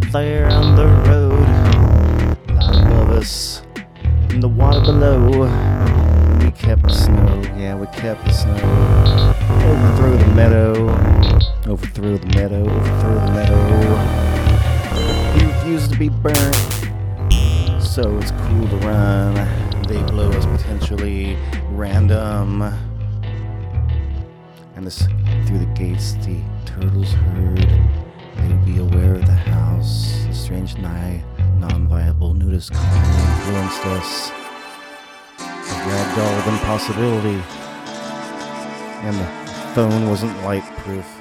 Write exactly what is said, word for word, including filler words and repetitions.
there on the road, light above us, and the water below. And we kept the snow, yeah, we kept the snow. Overthrew the meadow, overthrew the meadow, overthrew the meadow. He refused to be burnt, so it's cool to run. They blow us potentially random. And this, through the gates, the turtles heard. They will be aware of the house. The strange, nigh, non-viable nudist colony influenced us. A ragdoll of impossibility. And the phone wasn't light-proof.